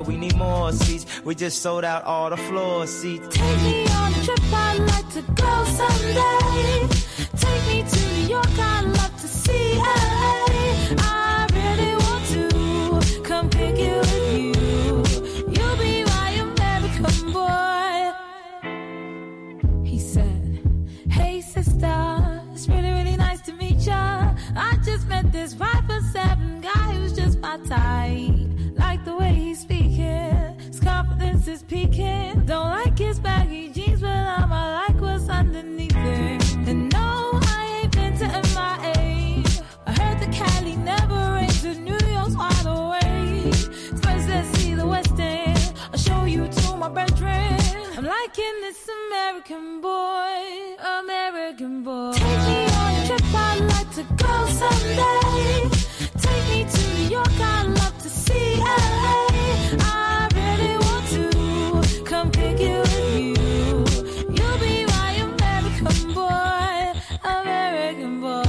We need more seats. We just sold out all the floor seats. Take me on a trip, I'd like to go someday. Take me to New York, I'd love to see LA. I really want to come pick you with you. You'll be my American boy. He said, hey sister, it's really, really nice to meet ya. I just met this 5'7" guy who's just my type. Like the way he's speaking, his confidence is peaking. Don't like his baggy jeans, but I'ma like what's underneath it. And no, I ain't been to MIA. I heard the Cali never rains, and New York's wide awake. First let's see the West End, I'll show you to my bedroom. I'm liking this American boy, American boy. Take me on a trip, I'd like to go someday. Take me to New York, I'd love to see LA. I really want to come pick you with you. You'll be my American boy, American boy.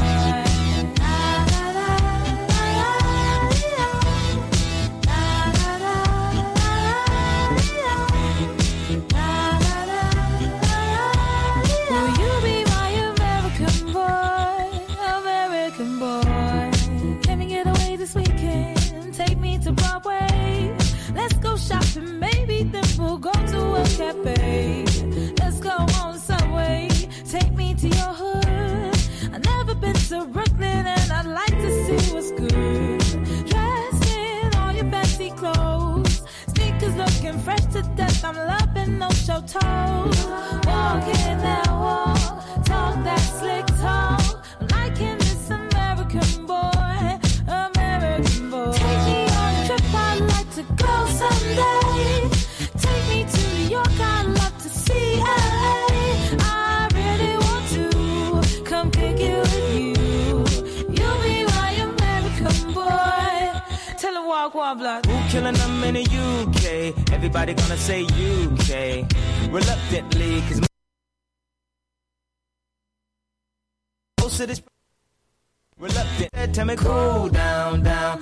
Will you be my American boy, American boy? Can we get away this weekend? Take me to Broadway. Let's go shopping, maybe then we'll go to a cafe. Let's go on Subway. Take me to your hood. I've never been to Brooklyn and I'd like to see what's good. Dressed in all your fancy clothes, sneakers looking fresh to death. I'm loving no show toes. Walking that walk, talk that slick talk. I'm liking this American boy, American boy. Take me on a trip, I'd like to go someday. Take me to New York, I'd love to see LA. I really want to come pick you with you. You'll be my American boy. Tell him walk one block. Who killing them in the UK? Everybody gonna say UK. Reluctantly, cause most of this reluctant. Tell me cool down, down.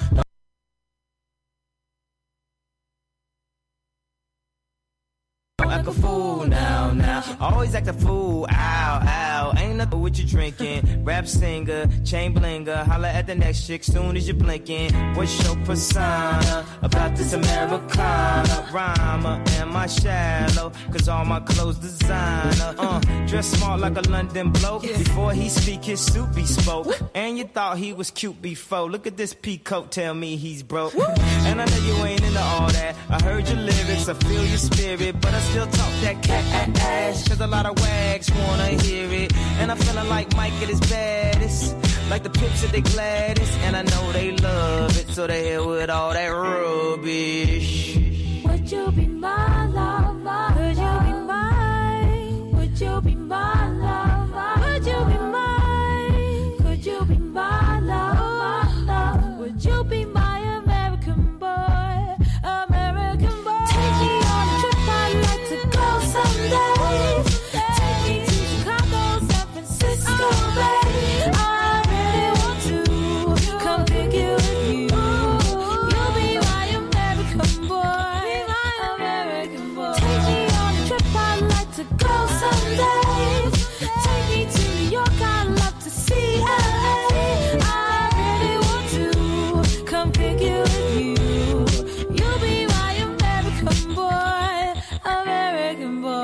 Act a fool now, now. Always act a fool, ow, ow. Ain't nothing what you drinking. Rap singer, chain blinger. Holla at the next chick soon as you're blinking. What's your persona about this Americana? Rhymer, am I shallow? Cause all my clothes designer. Dress smart like a London bloke. Before he speak, his suit be spoke. And you thought he was cute before. Look at this peacoat, tell me he's broke. And I know you ain't into all that. I heard your lyrics, I feel your spirit, but I still talk that cat ass. Cause a lot of wags wanna hear it. And I'm feeling like Mike at his baddest. Like the Pips at the Gladys. And I know they love it, so they here with all that rubbish. Would you be my lover? Would you be mine? Would you be my lover? Would you be mine? Could you be my lover? Would you be my American boy? American boy. Take me on a trip, I'd like to go someday. Take me to Chicago, San Francisco, babe. I really want to come pick you with you. You'll be my American boy, American boy. Take me on a trip, I'd like to go someday. Take me to New York, I'd love to see LA. I really want to come pick you with you. You'll be my American boy, American boy.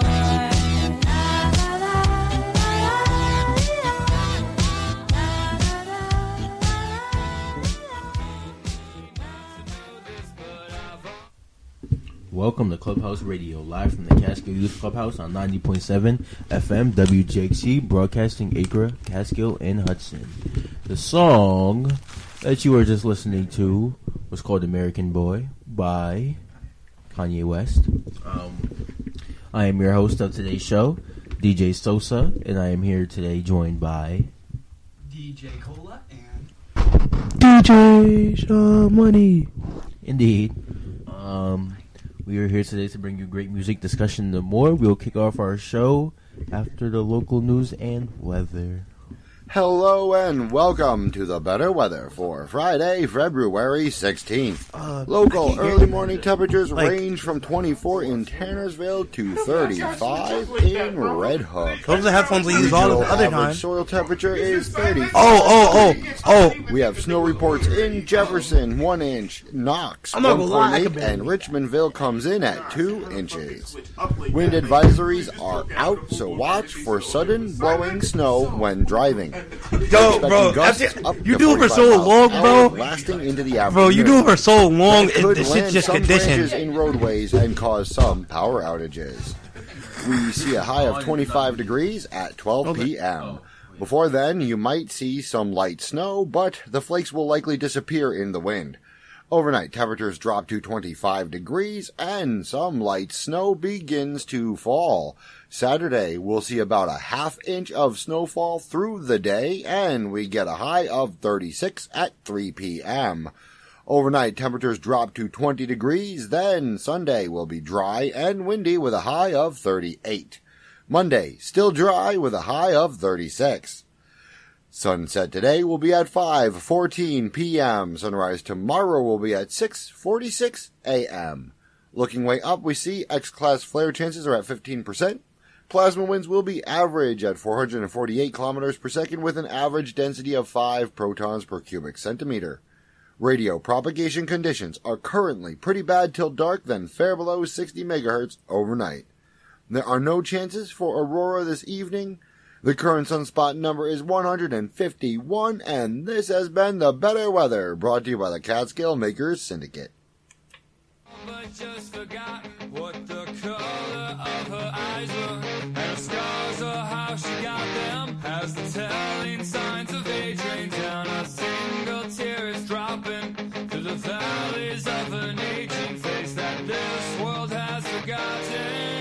Welcome to Clubhouse Radio, live from the Catskill Youth Clubhouse on 90.7 FM WJXC, broadcasting Acre, Catskill, and Hudson. The song that you were just listening to was called American Boy by Kanye West. I am your host of today's show, DJ Sosa, and I am here today joined by DJ Cola and DJ Shaw Money. Indeed. We are here today to bring you great music, discussion, and more. We'll kick off our show after the local news and weather. Hello and welcome to the better weather for Friday, February 16th. Local early morning temperatures range from 24 in Tannersville to 35 in Red Hook. Those are the headphones we use all the other Average time. soil temperature is 30. Oh. We have snow reports in Jefferson, 1 inch. Knox, I'm not gonna lie, 1.8, and Richmondville comes in at 2 inches. Wind advisories are out, so watch for sudden blowing snow when driving. Yo, bro, you do it for so long, bro. Lasting into the afternoon. Bro, you do it for so long, Could the shit's land just some conditioned. branches in roadways and cause some power outages. We see a high of 25 degrees at 12 p.m. Before then, you might see some light snow, but the flakes will likely disappear in the wind. Overnight, temperatures drop to 25 degrees, and some light snow begins to fall. Saturday, we'll see about a ½ inch of snowfall through the day, and we get a high of 36 at 3 p.m. Overnight, temperatures drop to 20 degrees, then Sunday will be dry and windy with a high of 38. Monday, still dry with a high of 36. Sunset today will be at 5:14 p.m. Sunrise tomorrow will be at 6:46 a.m. Looking way up, we see X-class flare chances are at 15%. Plasma winds will be average at 448 kilometers per second with an average density of 5 protons per cubic centimeter. Radio propagation conditions are currently pretty bad till dark, then fair below 60 megahertz overnight. There are no chances for aurora this evening. The current sunspot number is 151, and this has been The Better Weather, brought to you by the Catskill Makers Syndicate. But just forgot what the color of her eyes were, and the scars or how she got them, as the telling signs of age rain down. A single tear is dropping through the valleys of an aging face that this world has forgotten.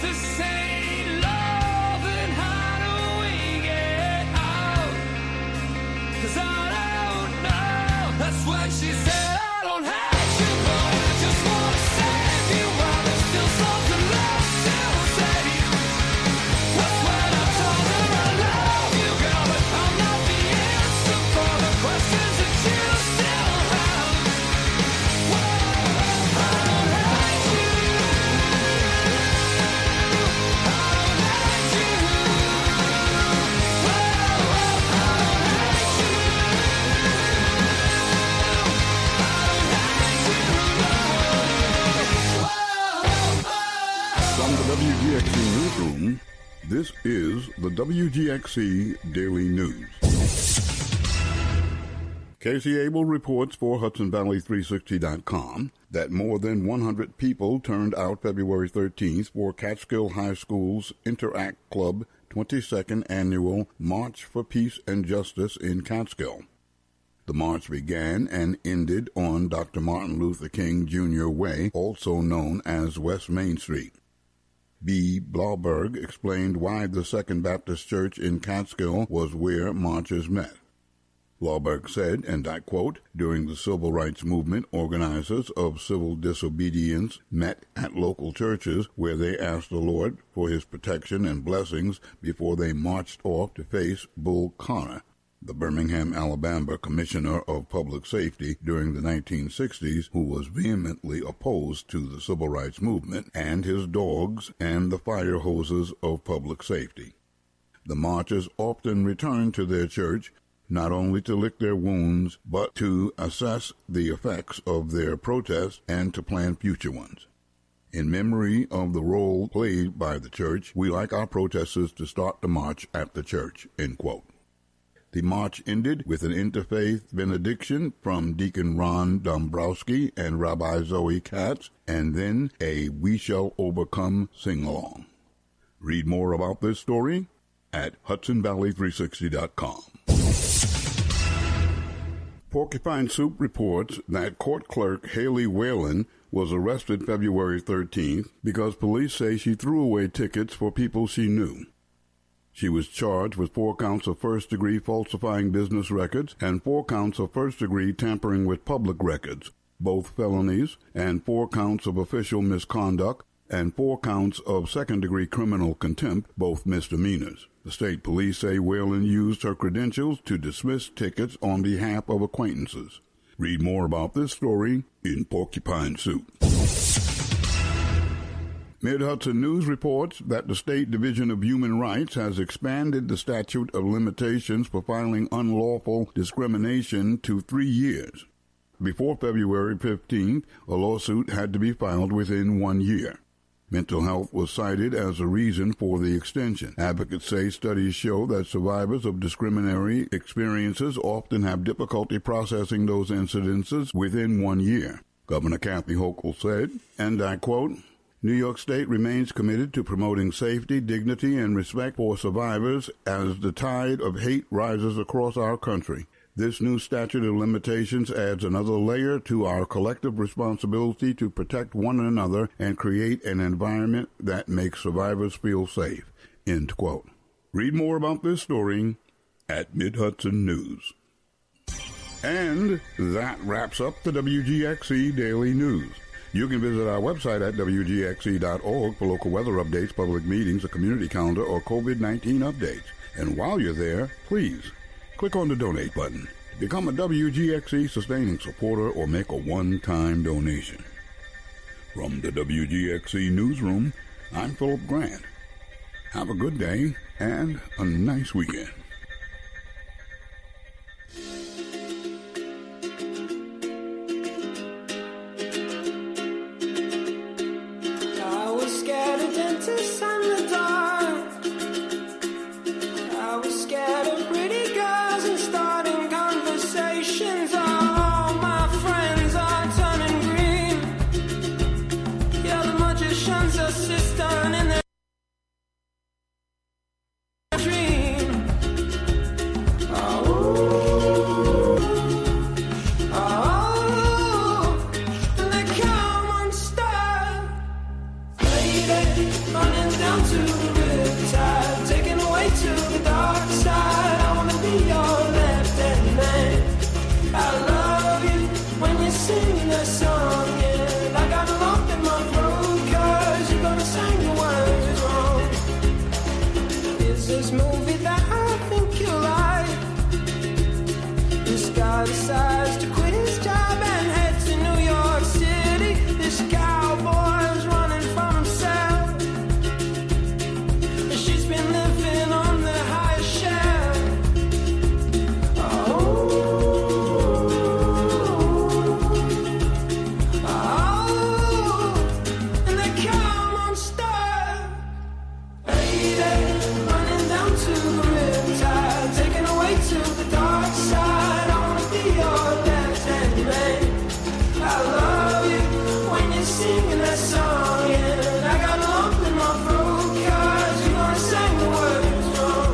to say love and how do we get out? 'Cause I don't know. That's when she said, I don't hate you, but I just wanna save you while there's still something left to say. That's when I told her I love you, girl, but I'm not the answer for the questions that you still have. Whoa, I don't hate you. I don't hate you. Whoa, I don't hate you. From the WGXC Newsroom, this is the WGXC Daily News. Casey Abel reports for HudsonValley360.com that more than 100 people turned out February 13th for Catskill High School's Interact Club 22nd Annual March for Peace and Justice in Catskill. The march began and ended on Dr. Martin Luther King Jr. Way, also known as West Main Street. B. Blauberg explained why the Second Baptist Church in Catskill was where marchers met. Blauberg said, and I quote, during the civil rights movement, organizers of civil disobedience met at local churches where they asked the Lord for his protection and blessings before they marched off to face Bull Connor, the Birmingham, Alabama Commissioner of Public Safety during the 1960s, who was vehemently opposed to the civil rights movement and his dogs and the fire hoses of public safety. The marchers often returned to their church not only to lick their wounds, but to assess the effects of their protest and to plan future ones. In memory of the role played by the church, we like our protesters to start the march at the church, end quote. The march ended with an interfaith benediction from Deacon Ron Dombrowski and Rabbi Zoe Katz, and then a We Shall Overcome sing-along. Read more about this story at HudsonValley360.com. Porcupine Soup reports that court clerk Haley Whalen was arrested February 13th because police say she threw away tickets for people she knew. She was charged with 4 counts of first-degree falsifying business records and 4 counts of first-degree tampering with public records, both felonies, and 4 counts of official misconduct, and 4 counts of second-degree criminal contempt, both misdemeanors. The state police say Whalen used her credentials to dismiss tickets on behalf of acquaintances. Read more about this story in Porcupine Soup. Mid-Hudson News reports that the State Division of Human Rights has expanded the statute of limitations for filing unlawful discrimination to 3 years. Before February 15th, a lawsuit had to be filed within 1 year. Mental health was cited as a reason for the extension. Advocates say studies show that survivors of discriminatory experiences often have difficulty processing those incidences within 1 year. Governor Kathy Hochul said, and I quote, New York State remains committed to promoting safety, dignity, and respect for survivors as the tide of hate rises across our country. This new statute of limitations adds another layer to our collective responsibility to protect one another and create an environment that makes survivors feel safe. End quote. Read more about this story at Mid-Hudson News. And that wraps up the WGXC Daily News. You can visit our website at WGXC.org for local weather updates, public meetings, a community calendar, or COVID-19 updates. And while you're there, please click on the donate button. Become a WGXC sustaining supporter or make a one-time donation. From the WGXC Newsroom, I'm Philip Grant. Have a good day and a nice weekend. I was scared of dentists and the dark. I was scared of pretty girls and starting conversations. All my friends are turning green. Yeah, the magician's assistant in their dream. There's this movie that I think you like. This guy decides to quit his job and head to New York City. This cowboy's running from himself. She's been living on the highest shelf. And they come unstuck. Lady, running down to the riptide, taken away to the dark side. I wanna be your left-hand man. I love you when you're singing that song, and I got a lump in my throat 'cause you're gonna sing the words wrong.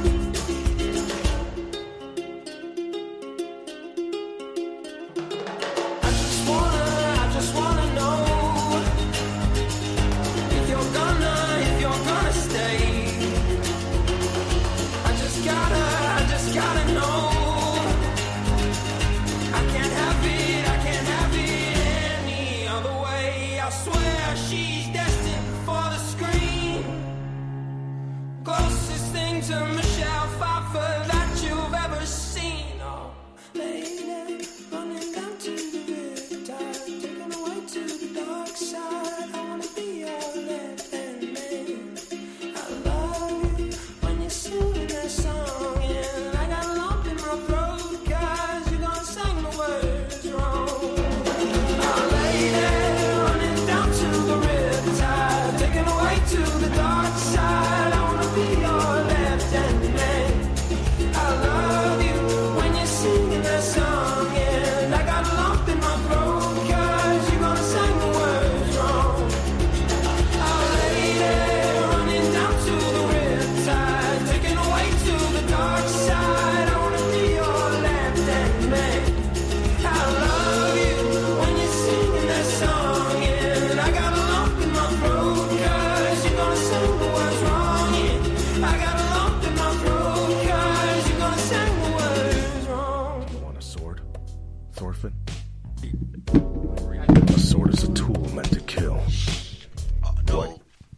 I just wanna know if you're gonna stay. I just gotta know. I can't have it any other way. I swear she's destined for the screen. Closest thing to Michelle Pfeiffer that you've ever seen. Oh, lady, running down to the riptide, taken away to the dark side. I wanna be your left-hand man. I love you when you're singing that song, and I got a lump in my throat 'cause you're gonna sing the words wrong. Oh, lady, running down to the riptide, taken away to the dark side. I wanna be your left-hand man. I love you when you're singing that song, and I got a lump in my throat 'cause you're gonna sing the words wrong. Oh, lady, running down to the riptide, taken away to the dark side. I wanna be your left-hand man. I love you when you're singing that song, and I got a lump in my throat 'cause you're gonna sing the words wrong. Yeah, I got a lump in my throat 'cause you're gonna sing the words wrong. You want a sword, Thorfinn? A sword is a tool meant to kill. What?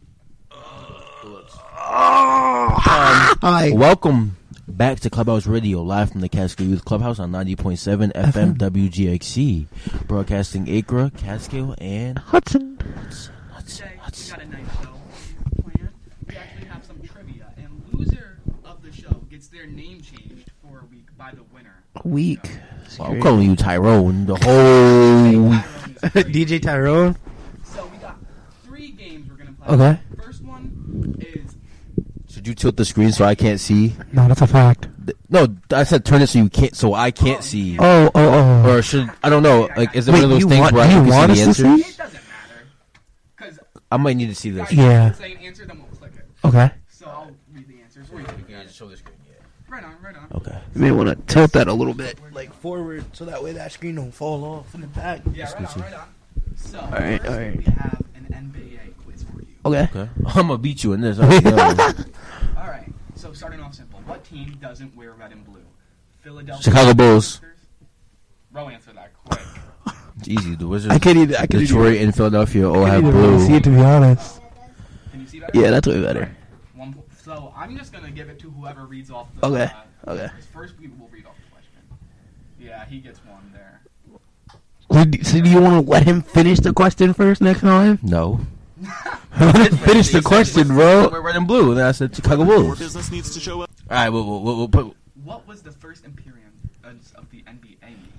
Hi. Welcome back to Clubhouse Radio, live from the Catskill Youth Clubhouse on 90.7 FM WGXC, broadcasting Acre, Catskill, and Hudson. Today, we got a nice show planned. We actually have some trivia, and loser of the show gets their name changed for a week by the winner. Week. Well, I'm calling you Tyrone the whole week. DJ Tyrone. So we got 3 games we're gonna play. Okay. First one is Should you tilt the screen so I can't see? No, that's a fact. No, I said turn it so you can't, so I can't see. Oh. Or should I don't know? Like, is it one of those you things want, where I you can want see us the to answer? see? it doesn't matter. Because I might need to see this. Yeah. say an answer, then we'll click it. Okay. So I'll read the answers. Or you can Show the screen. Yeah. Right on. Okay. You may want to tilt that a little bit, like forward, so that way that screen don't fall off in the back. Yeah, right on. So, All right. we have an NBA quiz for you. Okay. I'm gonna beat you in this. Alright, All right. So starting off simple. What team doesn't wear red and blue? Philadelphia. Chicago Bulls. Bro, answer that quick. It's easy. The Wizards, I can't even. Detroit, and Philadelphia all have see blue. it, to be honest. Can you see that? Yeah, that's way better. So I'm just gonna give it to whoever reads off the. Okay. First, we will read off the question. Yeah, he gets one there. So do you want to let him finish the question first next time? No. Finish the question, bro. We're red and blue. And then I said Chicago Bulls. Business needs to show up. All right, we'll put. What was the first appearance of the NBA game?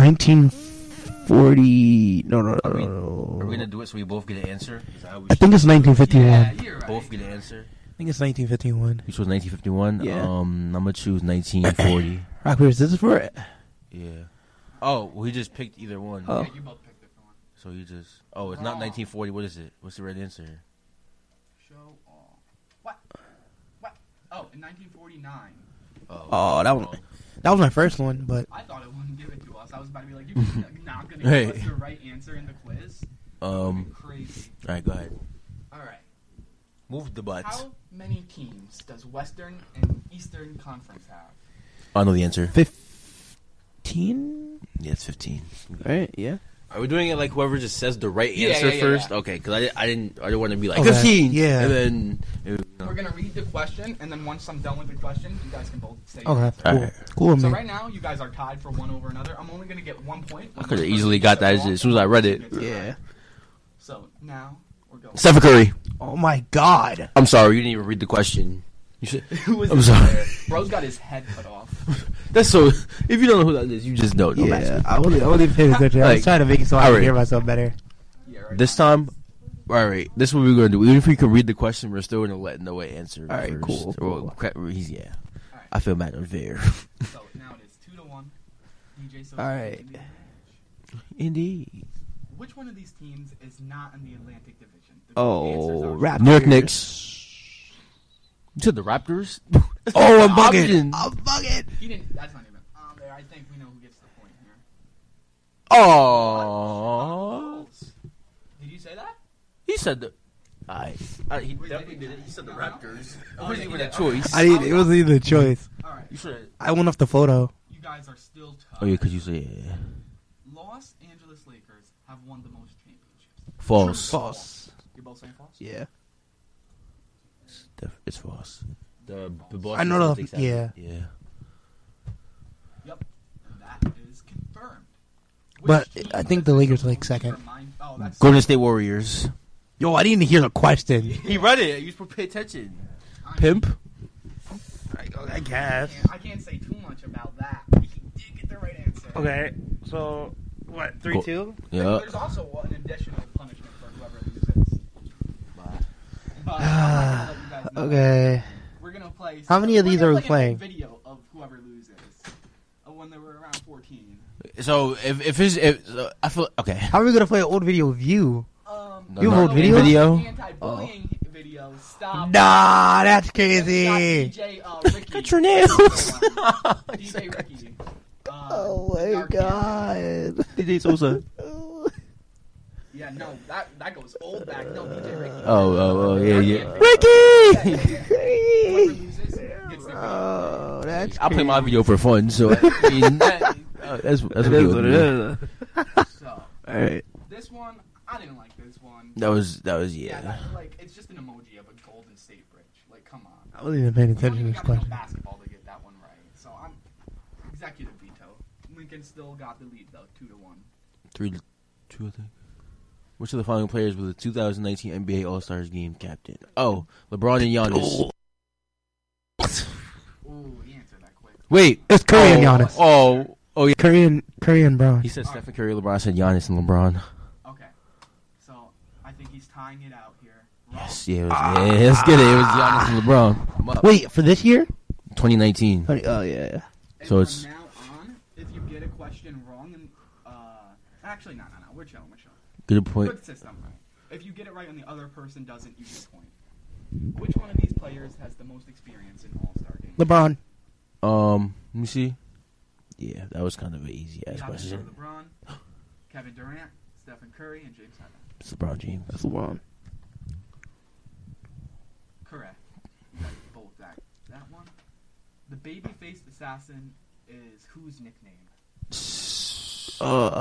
1940. No. Are we gonna do it so we both get an answer? I think it's 1951. Yeah, you're right. Both get an answer. I think it's 1951. You chose 1951. Yeah. I'm gonna choose 1940. Rock, paper, scissors for it. Yeah. Oh, well, he just picked either one. Oh. Yeah, you both picked different one. So you just. Oh, it's not 1940. What is it? What's the right answer? Show all. What? Oh, in 1949. Oh, that was my first one, but I thought it wouldn't give it to us. I was about to be like, you're not gonna Hey. give us the right answer in the quiz. Crazy. All right, go ahead. All right. Move the butts. How many teams does Western and Eastern Conference have? I know the answer. 15. Yeah, it's 15. Right? Yeah. Are we doing it like whoever just says the right Yeah, answer yeah, first? yeah. Okay, because I didn't want to be like Okay. 15. Yeah. And then We're gonna read the question, and then once I'm done with the question, you guys can both say. your Okay, answer. cool. Alright. Cool, So man. right now, you guys are tied for one over another. I'm only gonna get 1 point. I could have easily got that as soon as I read it. Yeah. So now we're going. Stephen Curry. Oh my God. I'm sorry, you didn't even read the question. You should. Who is I'm this sorry. player? Bro's got his head cut off. That's so. If you don't know who that is, you just don't know. Yeah, I wasn't paying attention. I was Like, trying to make it so I could alright. hear myself better. Yeah, right. This time, all right. This is what we're gonna do. Even if we can read the question, we're still gonna let Noah answer. All right, first. cool, Well, he's Alright. I feel mad unfair. So now it is 2-1. DJ Sosa. Alright. Indiana. Indeed. Which one of these teams is not in the Atlantic Division? The Oh, answers are- Raptors. New York Knicks. You said the Raptors? Oh, I'm bugging. Option. I'm bugging. He didn't. That's not even on there. I think we know who gets the point here. Oh. Did you say that? He said the. He Wait, definitely did did he? it. He said the No? Raptors. Oh, It wasn't yeah, even he a did. choice. It wasn't even a choice. All right. You should. I went off the photo. You guys are still tied. Oh yeah, because you said yeah. Los Angeles Lakers have won the most championships. False. True or False. You're both saying false? Yeah. It's false. The Boston I know the- Celtics have yeah. it. Yeah. Yep. And that is confirmed. Which But team I think the does Lakers this are, like, movie second. remind- Oh, that's Golden State Warriors. Yo, I didn't even hear the question. He read it. You supposed to pay attention. I Pimp. I guess. I can't say too much about that. He did get the right answer. Okay, so what? 3-2. Yeah. There's also an additional punishment for whoever loses. But I'm not gonna let you guys know. Okay. We're gonna play. How many of we're these gonna are we play an playing? old video of whoever loses. When they were around 14. So I feel okay. How are we gonna play an old video with you? No, You no, hold no. video? Video? Anti-bullying video. Stop. Nah, that's Stop crazy. DJ Ricky. Cut your nails. DJ Ricky. Oh the my dark God. DJ Sosa. Yeah, no, that goes old back. No, DJ Ricky. Oh, yeah. Whoever Ricky. loses gets their video. Oh, that's I'll play my video for fun. So I mean, that's what it is. So, Alright. this one, I didn't like this one. That was Yeah, yeah. like, it's just an emoji of a Golden State bridge. Like, come on. I wasn't even paying We don't attention to even this gotta know question. basketball to get that one right. So I'm executive veto. Lincoln still got the lead though, 2-1. 3-2, I think. Which of the following players were the 2019 NBA All-Stars game captain? Oh, LeBron and Giannis. Ooh, he answered that quick. Wait, It's Curry and Giannis. Oh, yeah. Curry and Brown. He said Stephen Curry, LeBron said Giannis and LeBron. Okay, so I think he's tying it out here. Yes, yeah, let's get it. It was Giannis and LeBron. I'm up. Wait, for this year? 2019. Oh yeah. And So from it's- now on, if you get a question wrong, and actually, no, we're chilling. Good point. Good system. If you get it right and the other person doesn't, you get a point. Which one of these players has the most experience in All-Star games? LeBron. Let me see. Yeah, that was kind of an easy ass You have to question. go LeBron, Kevin Durant, Stephen Curry, and James Harden. It's LeBron James. That's LeBron. Correct. You guys both that one. The baby-faced assassin is whose nickname? Who's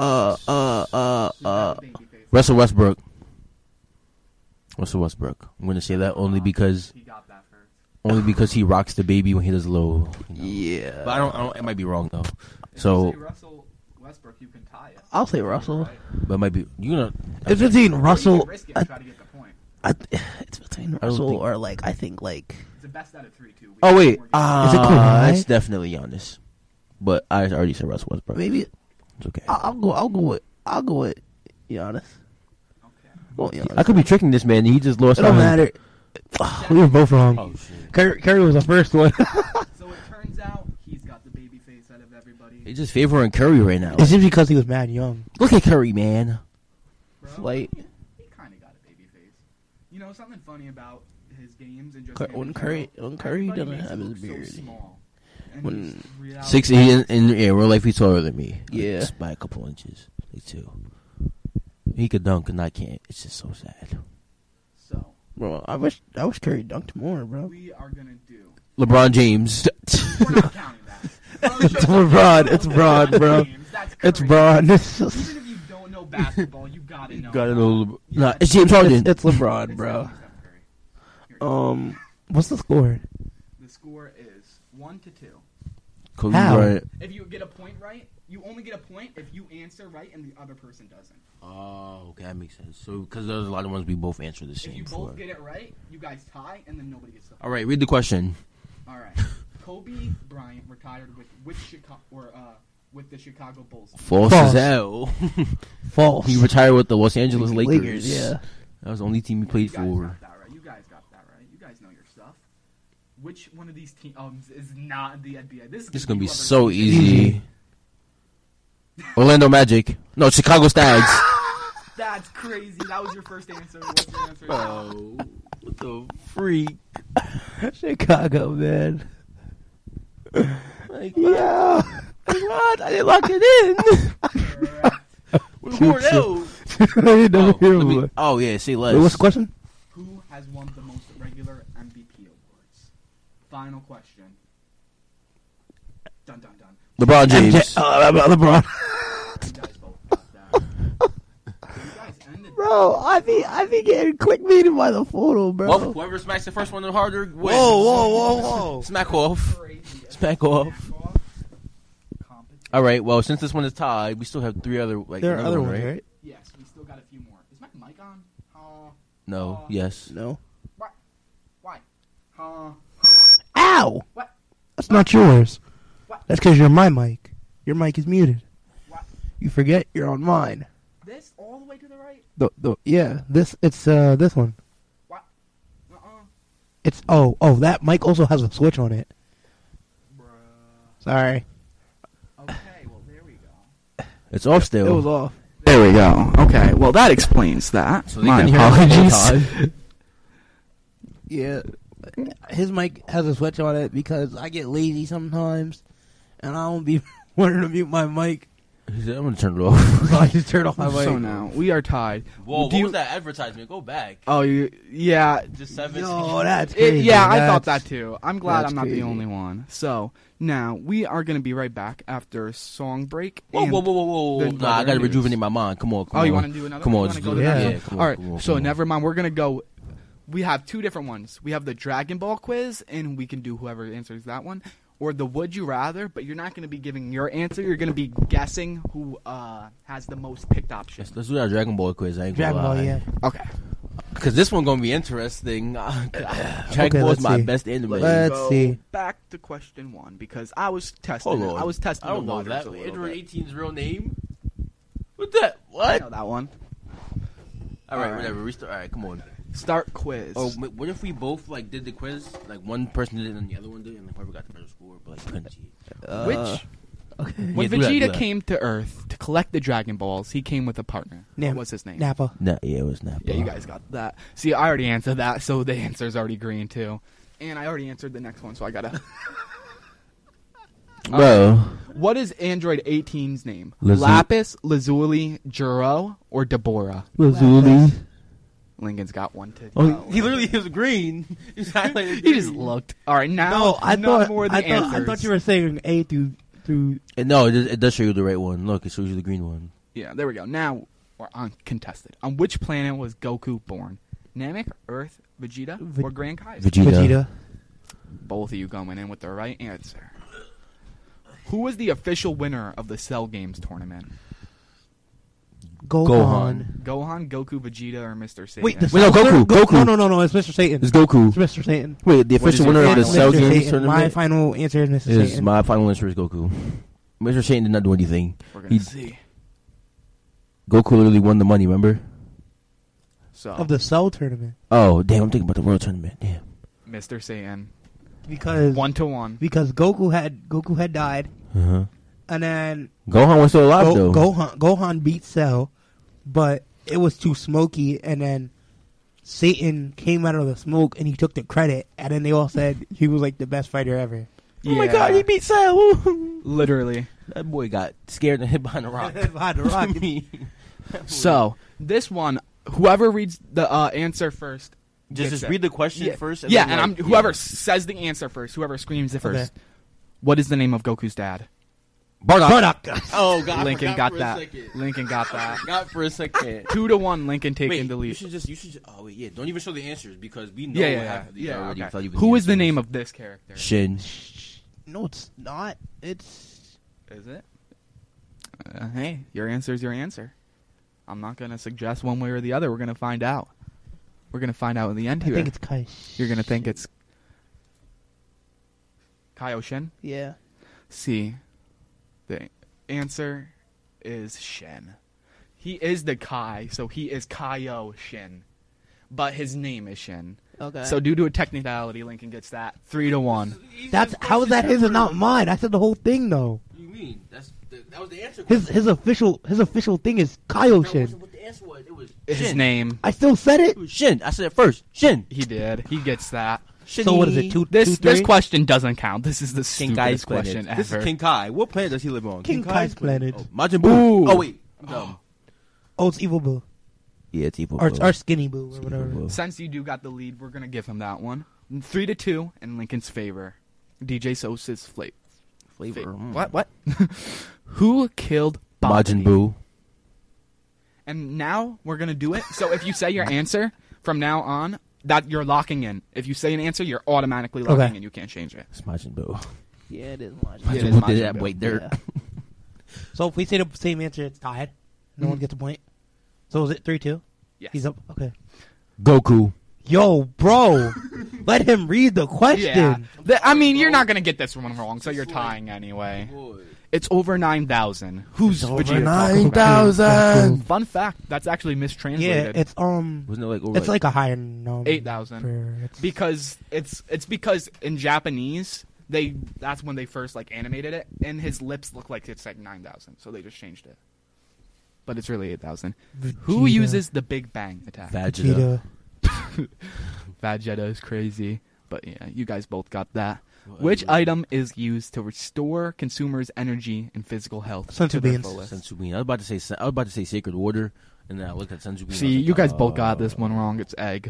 that baby-faced? Russell Westbrook. Russell Westbrook. I'm going to say that only because He got that first. he rocks the baby when he does low. You know. Yeah. But I don't. It might be wrong though. If So, you say Russell Westbrook, you can tie it. I'll say Russell. Right. but it might be. You know. It's between Or you Russell. can risk it and try to get the point. It's between don't Russell think- or like I think like. It's a best out of 3-2. We Oh got wait. more games. Is it Kawhi? It's definitely Giannis. But I already said Russell Westbrook. Maybe It's okay. I'll go with Giannis. Okay. Well, Giannis. I could be tricking this man. He just lost. It don't on- matter. We were both wrong. Oh shit. Curry was the first one. So it turns out he's got the baby face out of everybody. He's just favoring Curry right now. It's just because he was mad young. Look at Curry, man. Bro, Like he kind of got a baby face. You know something funny about his games and just Cur- him when in Curry- general? when Curry Everybody doesn't makes have him his look beard. So small. And When- he's reality- 6 in real life he's taller than me. Yeah. Just by a couple inches. Like 2. He could dunk and I can't. It's just so sad. So Bro, I wish Curry dunked more, bro. we are gonna do. LeBron James. We're not counting that. Bro, It's LeBron. It's Bron, bro. James, that's It's Curry. Bron. Even if you don't know basketball. You gotta know. Gotta know. Nah, it's James Harden. It's LeBron, bro. What's the score? The score is 1-2. Kobe How? Bryant. If you get a point right, you only get a point if you answer right and the other person doesn't. Oh, okay, that makes sense. So, because there's a lot of ones we both answer the If same you for. both get it right, you guys tie, and then nobody gets the point. All right, read the question. All right. Kobe Bryant retired with which Chicago with the Chicago Bulls? False as hell. False. He retired with the Los Angeles Lakers. Yeah. That was the only team he played You guys for. got that right. You guys got that right. You guys know your stuff. Which one of these teams is not the NBA? This This is gonna be whoever- so easy. Orlando Magic. No, Chicago Stags. That's crazy. That was your first answer. What's your answer? Bro, what the freak? Chicago, man. Like, Yeah. what? I didn't lock it in. Correct. We're more out. I didn't know Oh, him. let me- oh, yeah, say less. Wait, what's the question? Who has won the most regular MVP awards? Final question. Dun dun dun. LeBron James. LeBron. You guys both got that. So you guys ended. Bro, I be getting clickbaited by the photo, bro. Well, whoever smacks the first one harder wins. Whoa. Smack off. Crazy. Smack off. Competition. All right, well, since this one is tied, we still have three other. Like, There are another other one, ones, right? Yes, we still got a few more. Is my mic on? No, yes. No. Why? Ow! What? That's not yours. What? That's because you're my mic. Your mic is muted. What? You forget you're on mine. This all the way to the right? It's this one. What? It's that mic also has a switch on it. Bruh. Sorry. Okay, well there we go. It's off still. It was off. There we go. Okay, well that explains that. So they can hear us the whole time. Yeah. His mic has a switch on it because I get lazy sometimes and I don't be wanting to mute my mic. He said, I'm going to turn it off. So I just turn off my mic. So now we are tied. Whoa, Do what you- was that advertisement? Go back. Oh, yeah. Just 7 No, that's crazy. Yeah, I thought That's- that too. I'm glad that's I'm not crazy. the only one. So now we are going to be right back after a song break. Whoa, and whoa, whoa, whoa, whoa. the Nah, I other got to news. rejuvenate my mind. Come on, come Oh, on. you want to do another Come one? on, You let's wanna do go it. to that? Yeah, come on. All right, come on, so come on. never mind. We're going to go. We have two different ones. We have the Dragon Ball quiz, and we can do whoever answers that one. Or the Would You Rather, but you're not going to be giving your answer. You're going to be guessing who has the most picked options. Let's do that Dragon Ball quiz. I ain't gonna Dragon Ball, lie. yeah. Okay. Because this one going to be interesting. Dragon Ball is let's my see. best anime. Let's Go see. back to question one because I was testing. Hold it. on. I was testing. I don't the know waters that. a little Android bit. 18's real name? What that? I What? know that one. All right, All right. whatever. Restart. All right, come on. Start quiz. Oh, what if we both like did the quiz? Like one person did it and the other one did, and whoever got the better score, but like couldn't cheat. Which when Yeah, do that, do Vegeta that. came to Earth to collect the Dragon Balls, he came with a partner. What was his name? Nappa. Nah, yeah, it was Nappa. Yeah, you guys got that. See, I already answered that, so the answer's already green too. And I already answered the next one, so I gotta. Bro. What is Android 18's name? Lazuli. Lapis, Lazuli, Juro, or Deborah? Lazuli. Lincoln's got one to. Oh, he literally was green. He just highlighted He just green. looked. All right, now No, I none thought more of the I answers. thought you were saying A through. And no, it does show you the right one. Look, it shows you the green one. Yeah, there we go. Now we're uncontested. On which planet was Goku born? Namek, Earth, Vegeta, or Grand Kaiser? Vegeta. Both of you going in with the right answer. Who was the official winner of the Cell Games tournament? Gohan. Gohan, Goku, Vegeta, or Mr. Satan? Wait, the Wait, no, Cell Goku, Clear- Goku. No, it's Mr. Satan. It's Goku. It's Mr. Satan. Wait, the What is official your winner of the final Cell Mr. Games Satan. tournament? My final answer is Mr. is Satan. my final answer is Goku. Mr. Satan did not do anything. We're gonna see. Goku literally won the money, remember? So, Of the Cell tournament. Oh, damn, I'm thinking about the World Tournament. Damn. Mr. Satan, Because 1-1. because Goku had died, Uh-huh. and then Gohan was still alive, though. Gohan beat Cell, but it was too smoky, and then Satan came out of the smoke and he took the credit, and then they all said he was like the best fighter ever. Oh my god, he beat Cell. Woo. Literally. That boy got scared and hit behind a rock. Behind the rock. So, this one, whoever reads the answer first. Just gets it. read the question Yeah. first. Yeah, then, and like, whoever says the answer first, whoever screams it first. Okay. What is the name of Goku's dad? Bardock. Oh God, Lincoln I forgot got for a that. second. Lincoln got that. Forgot for a second. 2-1. Lincoln taking Wait, the lead. you should. Oh wait, yeah. Don't even show the answers because we know half of these already. Okay. Tell you Who is the answers. name of this character? Shin? No, it's not. It's Is it? Hey, your answer is your answer. I'm not gonna suggest one way or the other. We're gonna find out. We're gonna find out in the end I here. think it's Kai. You're gonna think it's Kaioshin. Yeah. See, the answer is Shin. He is the Kai, so he is Kaioshin, but his name is Shin. Okay. So due to a technicality, Lincoln gets that 3-1. That's how is that his and not mine? I said the whole thing though. What do you mean? That was the answer. His official thing is Kaioshin. What the answer was? It was His Shin. name. I still said it. It was Shin. I said it first. Shin. He did. He gets that. So what is it? This 2-3? question doesn't count. This is the King Kai's stupidest planet. question ever. This is King Kai. What planet does he live on? King Kai's planet. Oh, Majin Buu. Ooh. Oh wait. I'm dumb. Oh, it's Evil Boo. Yeah, it's Evil Or Boo. it's our Skinny Boo or whatever. Boo. Since you do got the lead, we're gonna give him that one. 3-2 in Lincoln's favor. DJ Sosa's flavor. What? Who killed Bumblebee? Majin Buu. And now we're gonna do it. So if you say your answer from now on, that you're locking in. If you say an answer, you're automatically locking Okay. in. You can't change it. It's Majin Buu. Yeah, it is Yeah, it Majin is Buu did Majin that Buu. boy dirt. Yeah. So if we say the same answer, it's tied. No one gets a point. So is it 3-2? Yes. He's up. Okay. Goku. Yo, bro, let him read the question. Yeah. I mean, you're not gonna get this one wrong, so you're tying anyway. It's over 9,000. Who's Vegeta? talking about? 9,000. Fun fact: that's actually Yeah, mistranslated. it's Wasn't it like over it's like a higher number. 8,000. It's- Because it's because in Japanese that's when they first like animated it, and his lips look like it's like 9,000, so they just changed it. But it's really 8,000. Who Vegeta. uses the Big Bang attack? Vegeta. Vegeta is crazy, but yeah, you guys both got that. Which item is used to restore consumers' energy and physical health Senzu to their beans. fullest? Senzu bean. I was about to say sacred water, and then I looked at Senzu bean. See, I was like, you guys both got this one wrong. It's egg.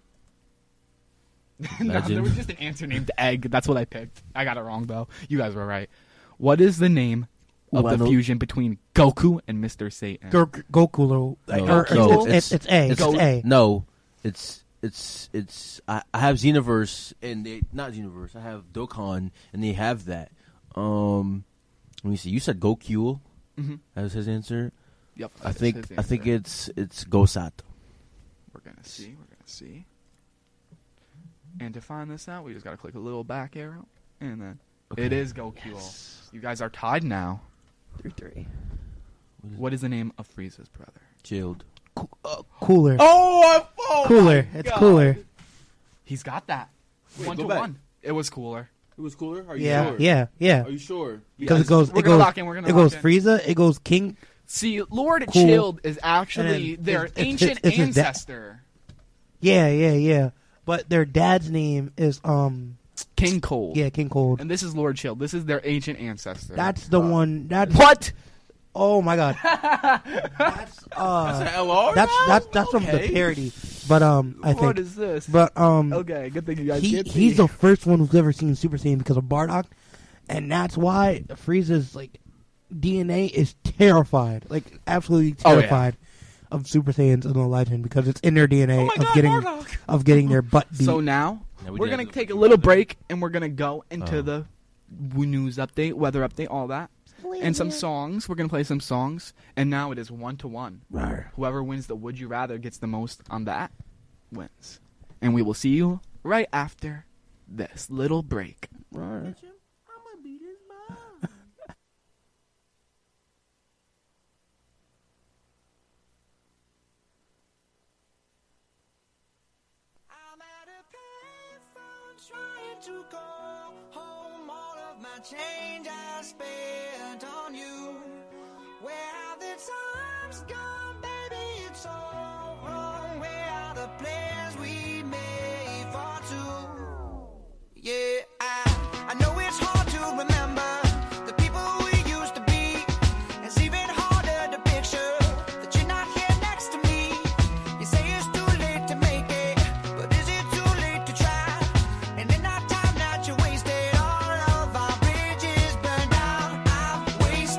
No, there Legend. was just an answer named egg. That's what I picked. I got it wrong though. You guys were right. What is the name of the fusion between Goku and Mr. Satan? Goku. No, It's A. It's A. No, it's. I have Xenoverse and not Xenoverse. I have Dokkan and they have that. Let me see. You said Goku. Mhm. That was his answer. Yep. I that is think his I think answer. it's Gosat. We're gonna see. We're gonna see. And to find this out, we just gotta click a little back arrow, and then it is Goku. You guys are tied now. 3-3. What is the name of Frieza's brother? Chilled. Cooler. Oh, Cooler. It's Cooler. He's got that. Wait, 1 go to back. 1. It was Cooler. It was Cooler. Are you Yeah, sure? yeah. Are you sure? Because it goes. We're It gonna goes. lock in, we're gonna It lock goes in. Frieza. It goes King. See, Lord Cool. Chilled is actually And then their it's- ancient it's his dad. ancestor. Yeah. But their dad's name is King Cold. Yeah, King Cold. And this is Lord Chilled. This is their ancient ancestor. That's the one. That's What? Oh my god. That's That's an LR. that's from the parody. But I think. What is this? But Okay, good thing you guys get he's the first one who's ever seen Super Saiyan because of Bardock, and that's why Frieza's like DNA is terrified, like absolutely Oh, yeah. terrified of Super Saiyans in the legend because it's in their DNA Oh my God, Bardock! of getting their butt beat. So now Now we we're did gonna the- take a little break and we're gonna go into the news update, weather update, all that, and some songs. We're gonna play some songs, and now it is 1 to 1. Whoever wins the Would You Rather gets the most on that wins, and we will see you right after this little break. I'm at a payphone trying to call home. All of my change I spent on you. Where have the times gone, baby? It's all wrong. Where are the plans we made for two? Yeah, I know it's hard to remember the people we used to be. It's even harder to picture that you're not here next to me. You say it's too late to make it, but is it too late to try? And in our time that you wasted, all of our bridges burned down. I've wasted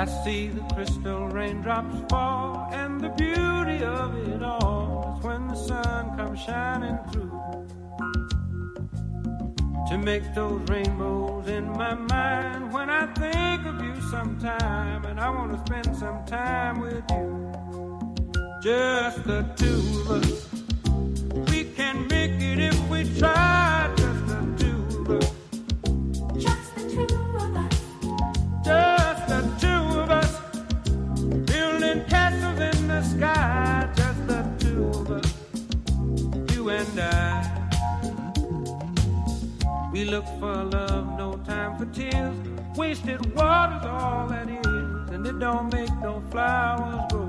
I see the crystal raindrops fall, and the beauty of it all is when the sun comes shining through to make those rainbows in my mind. When I think of you sometime, and I want to spend some time with you, just the two of us. We can make it if we try, just the two of us. Just the two of us. Just the two of us, building castles in the sky. Just the two of us, you and I. We look for love, no time for tears. Wasted water's all that is, and it don't make no flowers grow.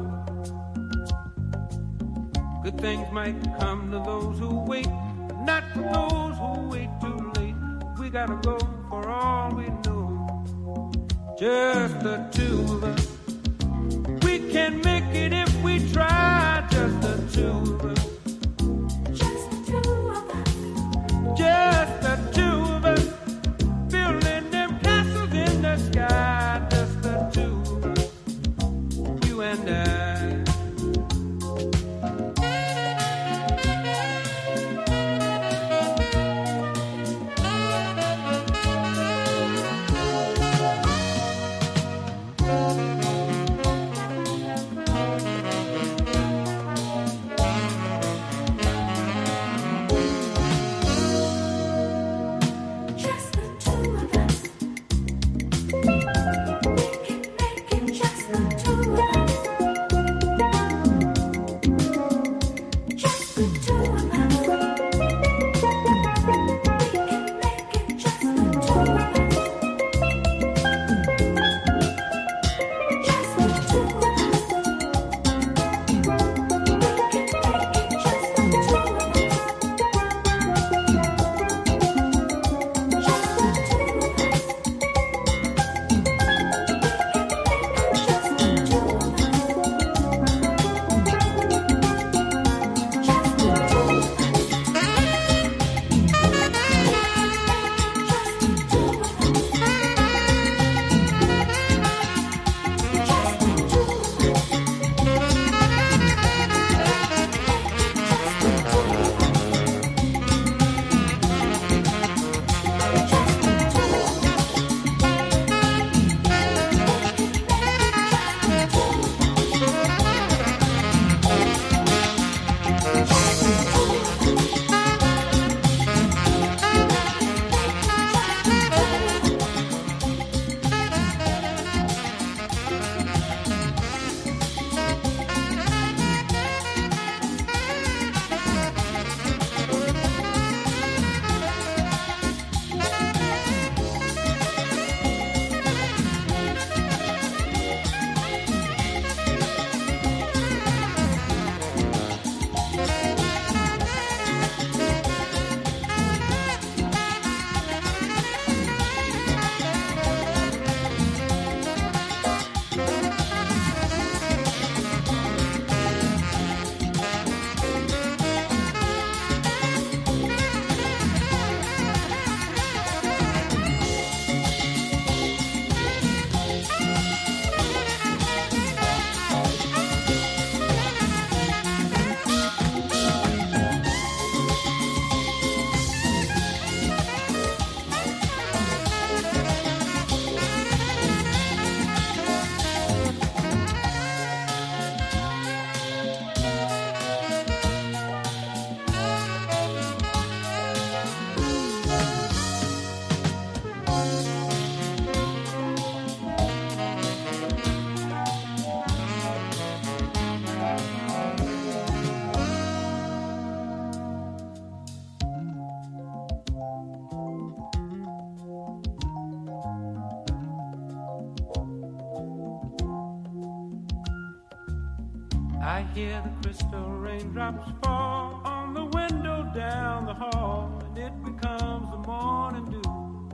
Good things might come to those who wait, but not to those who wait too late. We gotta go for all we know. Just the two of us. We can make it if we try. Just the two of us. Just the two of us. Just the two of us. Building them castles in the sky. Just the two of us. You and I. Just the two of us. We can make it just the two of us. Just the two of us. We can make it just the two of us. Just the two of us. We can make it just the two of us. I hear the crystal raindrops fall on the window down the hall, and it becomes the morning dew.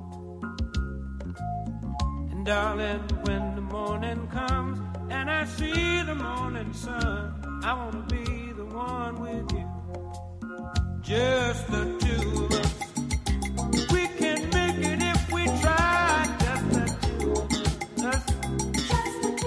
And darling, when the morning comes and I see the morning sun, I want to be the one with you. Just the two of us. We can make it if we try. Just the two of us. Just the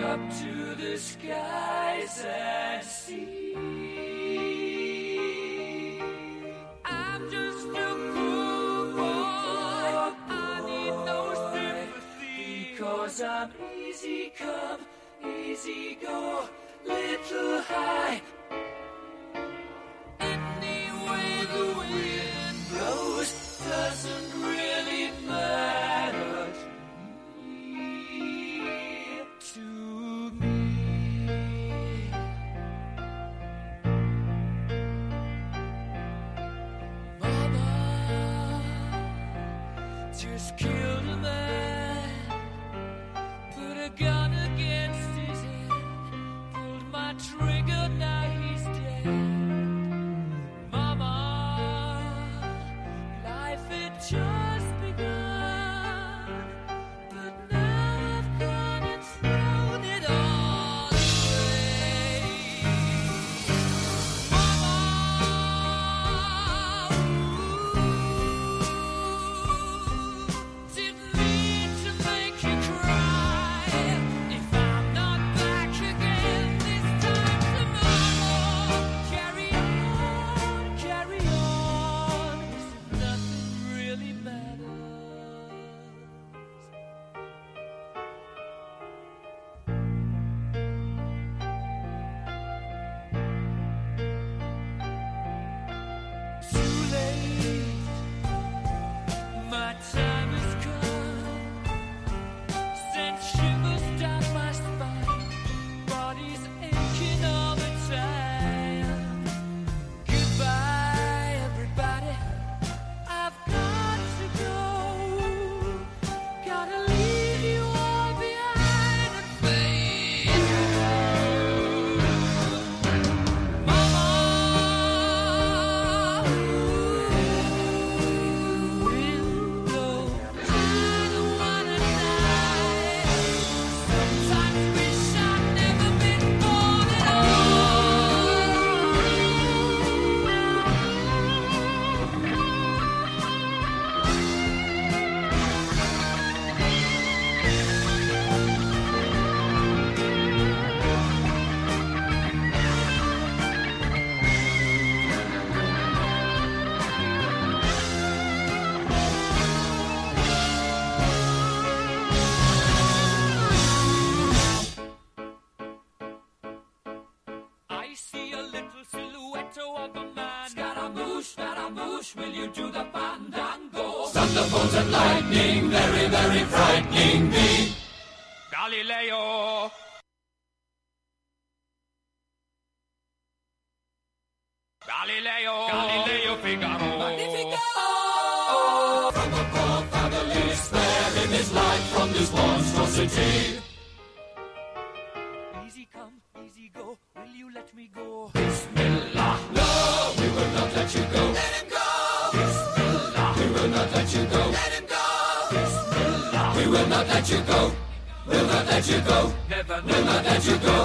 up to the skies and see. I'm just a poor boy. I need no sympathy. Because I'm easy come, easy go, little high. Any way the wind blows doesn't really matter to me. Mama just killed a man, put a gun against his head, pulled my trigger, now he's dead. Mama, life had just begun, but now I've gone and thrown it all away. Didn't mean to make you cry. If I'm not back again this time tomorrow, carry on, 'cause nothing really matters. Too late, my time has come. Sent shivers down my spine, body's aching all the time. Goodbye, everybody, I've got to go. Gotta leave you all behind and fade. Mama, wind blow, I don't wanna die. Sometimes wish I'd never been born at I see a little silhouette of a man. Scaramouche, will you do the fandango? Thunderbolts and lightning, very, very frightening me. Galileo. Galileo Figaro. Magnifico. From a poor family, sparing his life from this monstrosity. Easy come, easy go, will you let me go? Bismillah, no, we will not let you go. Let him go. Bismillah, we will not let you go. Let him go. Bismillah, we will not let you go. Will not let you go. Never, will not let you go.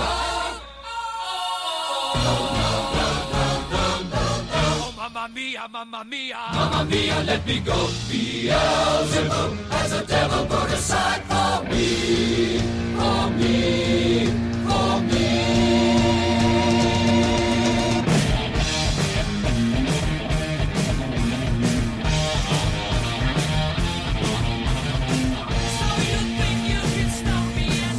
Mamma mia, let me go. Beelzebub has a devil put aside for me, for me, for me. So you think you can stop me and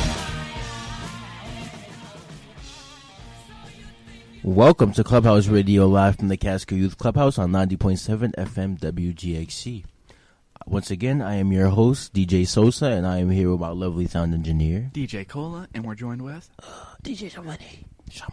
Welcome to Clubhouse Radio, live from the Catskill Youth Clubhouse on 90.7 FM WGXC. Once again, I am your host, DJ Sosa, and I am here with my lovely sound engineer, DJ Cola, and we're joined with DJ Shamani.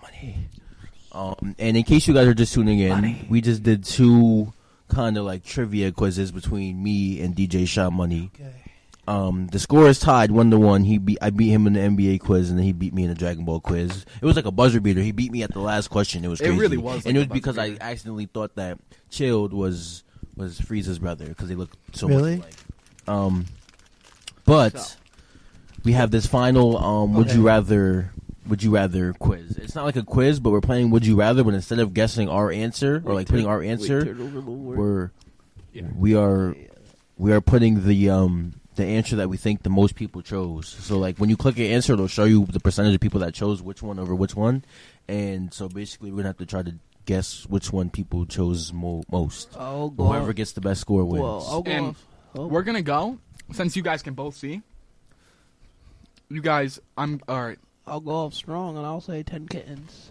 And in case you guys are just tuning in, we just did two kind of like trivia quizzes between me and DJ Shot Money. Okay. The score is tied 1-1. I beat him in the NBA quiz, and then he beat me in the Dragon Ball quiz. It was like a buzzer beater. He beat me at the last question. It was crazy. It really was. And like it was because I accidentally thought that Chilled was Frieza's brother because they look so Really? much alike. But we have this final Would you rather quiz. It's not like a quiz, but we're playing Would You Rather, but instead of guessing our answer or like putting our answer, we are putting the the answer that we think the most people chose. So like when you click an answer, it'll show you the percentage of people that chose which one over which one. And so basically, we're gonna have to try to guess which one people chose most. Oh, whoever gets the best score wins. Well, I'll go And off. we're gonna go since you guys can both see. You guys, I'm all right. I'll go off strong, and I'll say 10 kittens.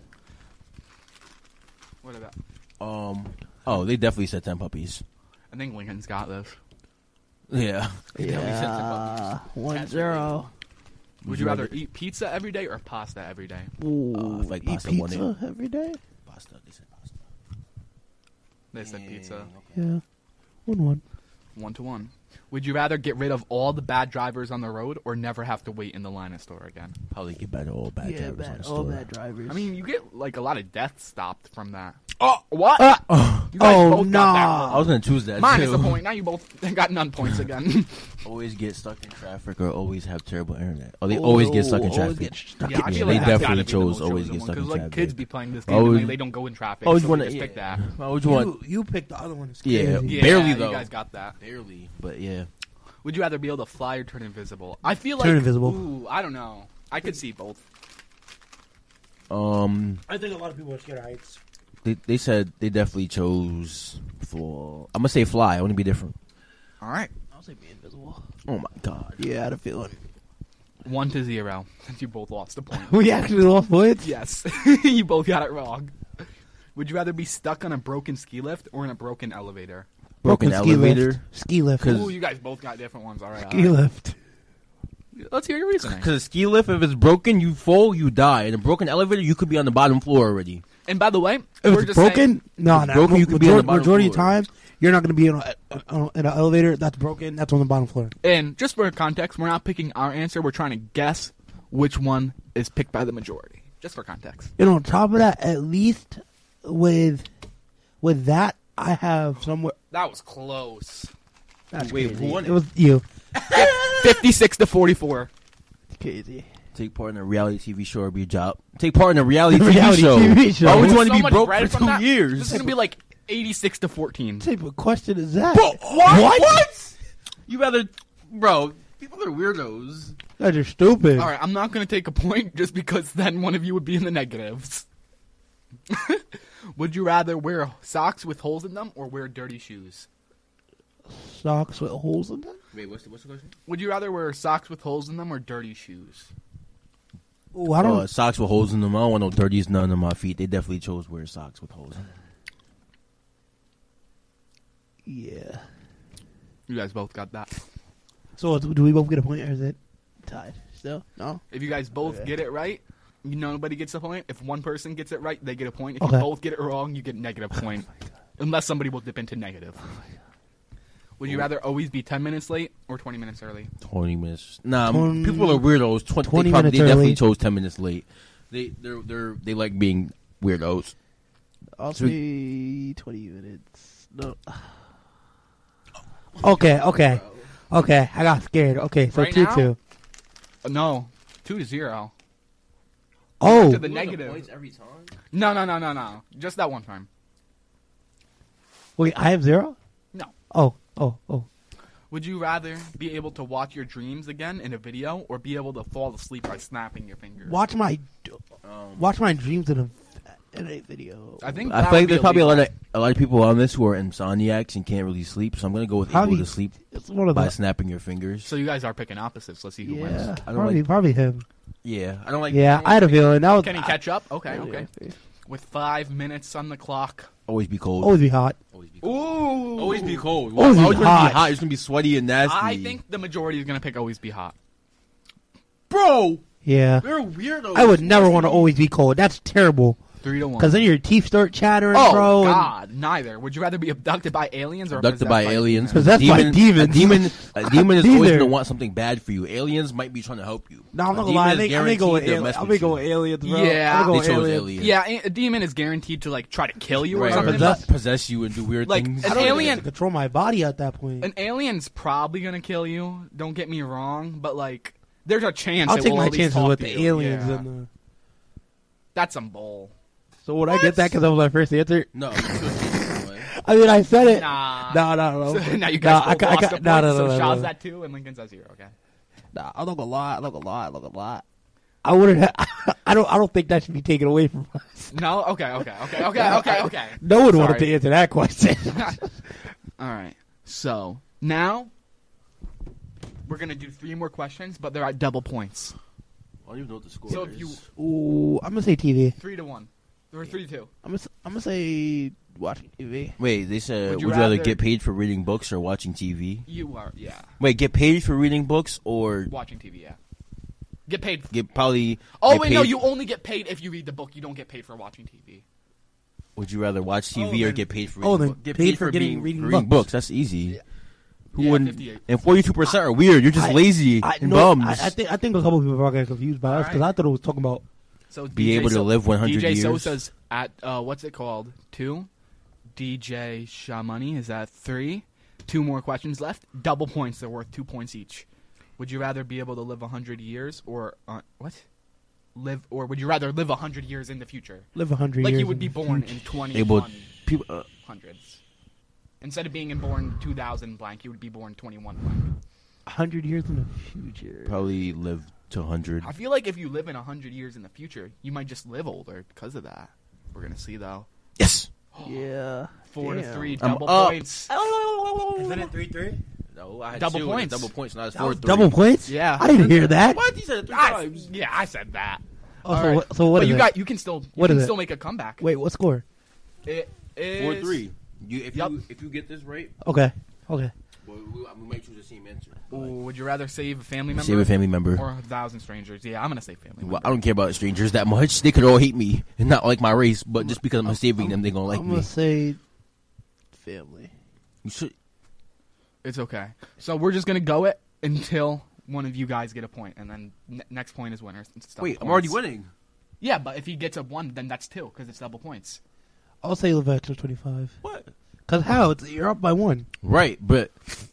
What about? Oh, they definitely said 10 puppies. I think Lincoln's got this. Yeah. They definitely said 10 Yeah, puppies. 1-0. Would you rather eat pizza every day or pasta every day? Ooh, like eat pasta pizza every day? Pasta. They said pasta. They said pizza. Yeah. 1-1. 1-1. Would you rather get rid of all the bad drivers on the road or never have to wait in the line of store again? Probably get back to all bad Yeah, drivers on the all store. bad drivers. I mean, you get like a lot of deaths stopped from that. Oh, what? You guys oh, both got that nah. wrong. I was gonna choose that. Minus too. a point. Now you both got none points again. Always get stuck in traffic or always have terrible internet. Oh, they always get stuck in always traffic. get stuck Yeah, I feel they like that's definitely gotta be the most chose always chosen get one, stuck in 'cause, like traffic. kids be playing this I game always- and they don't go in traffic. always so wanna- we just yeah. pick that. I always want. You picked the other one. It's Yeah, crazy. Yeah, barely you though. guys got that. Barely, but yeah. Would you rather be able to fly or turn invisible? I feel Turn like invisible. Ooh, I don't know. I could see both. I think a lot of people are scared of heights. They said they definitely chose for. I'm gonna say fly. I want to be different. All right. I'll say be invisible. Oh my god. Yeah, I had a feeling. 1-0. Since you both lost a point. We actually lost points? Yes. You both got it wrong. Would you rather be stuck on a broken ski lift or in a broken elevator? Broken ski elevator. lift. Ski lift. Ooh, you guys both got different ones. All right. Ski lift. Let's hear your reasoning. Because a ski lift, if it's broken, you fall, you die. In a broken elevator, you could be on the bottom floor already. And by the way, If we're it's just broken, saying, no. broken, you could be on the bottom majority of floor. times, you're not going to be in an elevator that's broken. That's on the bottom floor. and just for context, we're not picking our answer. We're trying to guess which one is picked by the majority. Just for context. And on top of that, at least with that, I have somewhere. That was close. That's Wait, crazy. who won It was you. 56-44. Crazy. Take part in a reality TV show or be a job. Take part in a reality, Reality TV show. Why would you There's want to be much broke bread for from 2 that. years? This is gonna be like 86-14. What type of question is that? What? You rather, bro? People are weirdos. Guys are stupid. All right, I'm not gonna take a point just because then one of you would be in the negatives. Would you rather wear socks with holes in them or wear dirty shoes? Socks with holes in them? Wait, what's the question? Would you rather wear socks with holes in them or dirty shoes? Ooh, I don't. Socks with holes in them. I don't want no dirties, none on my feet. They definitely chose wear socks with holes in them. Yeah. You guys both got that. So do we both get a point, or is it? Tied. Still? No? If you guys both get it right, nobody gets a point. If one person gets it right, they get a point. If Okay. you both get it wrong, you get negative point. Unless somebody will dip into negative. Would you rather always be 10 minutes late or 20 minutes early? 20 minutes. Nah, 20 people are weirdos. 20 they minutes definitely early. chose 10 minutes late. They like being weirdos. I'll So- say 20 minutes. No. Okay. I got scared. Okay, so Right 2-2. No. 2-0. Oh, To the negative. every time. No. Just that one time. wait, I have 0? No. Oh. Would you rather be able to watch your dreams again in a video or be able to fall asleep by snapping your fingers? Watch my dreams in a video. I think I that feel like would be there's probably illegal. a lot of people on this who are insomniacs and can't really sleep. So I'm gonna go with Probably- able to sleep It's one of by the. snapping your fingers. So you guys are picking opposites. Let's see who wins. Yeah, I don't probably him. Yeah, I don't like. Yeah, I had a feeling that was. Can he catch up? Okay. Yeah. With 5 minutes on the clock. Always be cold. Always be hot. Always be cold. Ooh. Always be cold. Always be Why would you hot. be hot? It's gonna be sweaty and nasty. I think the majority is going to pick always be hot. bro, Yeah, they're weirdos. I would never want to always be cold. That's terrible. 3-1. Because then your teeth start chattering, Oh, bro. and- God. Neither. Would you rather be abducted by aliens or Abducted possessed by aliens. Because that's my demons. A demon is always Neither. going to want something bad for you. Aliens might be trying to help you. No, I'm not A gonna lie. I demon is think I'm gonna go with guaranteed to aliens. mess I'm with gonna go you. with aliens, bro. Yeah. I'm gonna They go chose with aliens. Yeah, a demon is guaranteed to like try to kill you or Right, something. possess you and do weird Like, things. an I don't even alien- get to control my body at that point. An alien's probably gonna kill you. Don't get me wrong, but like, there's a chance. I'll it take will my at least chances talk with to the you. aliens. Yeah. And the... That's some bull. So would I get that because that was my first answer? No. I mean, I said it. Nah. No. So now you guys both lost a point. No. So Shaw's at 2 and Lincoln's at 0. Okay. Nah, I'm not gonna lie. I wouldn't. I don't think that should be taken away from us. No. Okay. No one wanted Sorry. to answer that question. All right. So now we're gonna do 3 more questions, but they're at double points. I don't even know what the score So is. if you Ooh, I'm gonna say TV. 3-1 or 3-2. I'm gonna say watching TV. Wait, they said, Would would you you rather rather- get paid for reading books or watching TV? You are, yeah. Wait, get paid for reading books or Watching TV, yeah. Get paid. get probably? Oh get wait, no. paid- You only get paid if you read the book. You don't get paid for watching TV. Would you rather watch TV or then- get paid for oh, reading then books? Get paid for getting- reading reading books. That's easy. Who Yeah, wouldn't? 58. And 42% are weird. You're just lazy and no, bums. I think a couple people are getting confused by us because I thought it was talking about. So Be able to live 100 DJ years. Sosa's at what's it called? 2. DJ Shamani is at 3. 2 more questions left. Double points. They're worth 2 points each. Would you rather be able to live 100 years or what? Would you rather live 100 years in the future? Live 100 like years you would in be the born future. in 20 Able people. hundreds. Instead of being born 2000 blank, you would be born 21 blank. 100 years in the future. Probably live to 100. I feel like if you live in 100 years in the future, you might just live older because of that. We're gonna see though. Yes. Yeah. 4-3, I'm double up. points. Isn't it 3-3? No, I had Double 2. points. Double points. Now it's That was 4-3. double points? Yeah. I didn't hear that. What? He said it 3 I times. said that. Oh, All so right. what- so what But is you it? You can still What is it? still make a comeback. Wait, what score? It is 4-3. If you get this right, Okay. well, we might choose the same answer. Ooh, would you rather save a family member? Save a family member. Or 1,000 strangers? Yeah, I'm gonna say family member. Well, I don't care about strangers that much. They could all hate me and not like my race, but just because I'm saving them, they're gonna like I'm me. gonna say family. You should. It's okay. So we're just gonna go it until one of you guys get a point, and then next point is winner. It's double Wait, I'm points. already winning. Yeah, but if he gets a 1, then that's 2 because it's double points. I'll say live extra 25. What? Because how? You're up by 1. Right, but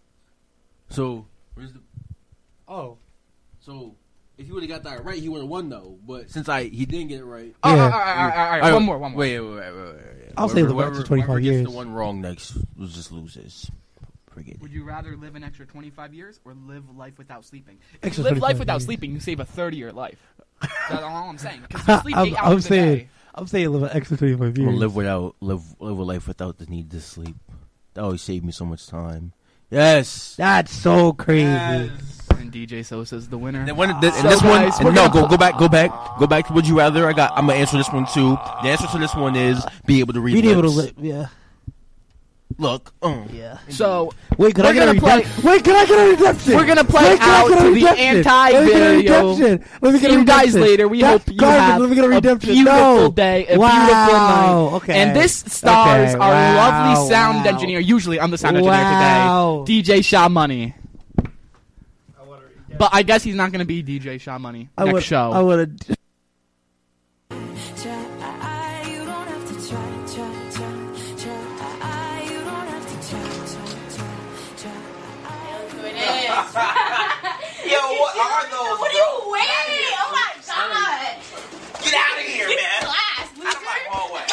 so where's the? Oh. So if he would have got that right, he would have won though. But since he didn't get it right. Oh, Yeah. all right. One more. Wait. I'll say the whoever, extra 25 whoever years. gets the one wrong next just loses. Forget Would it. you rather live an extra 25 years or live life without sleeping? If Extra you live 25 life without years. sleeping, you save a 30-year life. That's all I'm saying. Because you sleep 8 I'm hours a saying, day. I'm saying live an extra 25 I'm years. gonna live a life without the need to sleep. That always saved me so much time. Yes. That's so crazy. And DJ Sosa's the winner. And this So one, guys, and we're no, gonna- go back to Would You Rather. I'm gonna answer this one too. The answer to this one is be able to read. Being able to lips. live, yeah. Look. Yeah. So Wait, can We're I get a gonna play- redemption? Wait, can I get a redemption? We're gonna play Wait, can I out get a to the redemption? anti-video. Let me get a redemption. Let me get See a you guys redemption. later. We That's hope you garbage. have Let me get a a redemption. beautiful No. day, a Wow. beautiful night. Okay. And this stars Okay. our Wow. lovely sound Wow. engineer. Usually I'm the sound engineer Wow. today. DJ Shaw Money. But I guess he's not going to be DJ Shaw Money next show. I would have. You don't have to try. You don't have to try. Yo, what are those? What are you wearing? Oh my god! Get out of here, man! Class, Out of my hallway.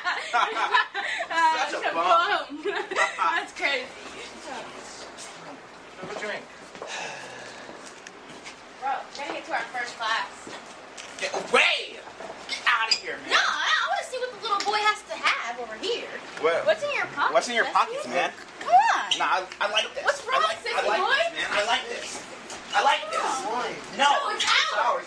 Such a bum. That's crazy. Have a drink. Bro, we're gonna get to our first class. Get away! Get out of here, man! No, I want to see what the little boy has to have over here. What? What's in your pocket? What's in your pockets, man? Come on. Nah, I like this. What's wrong, I like sexy this, boy? man. I like this. I like this. No, it's out. ours.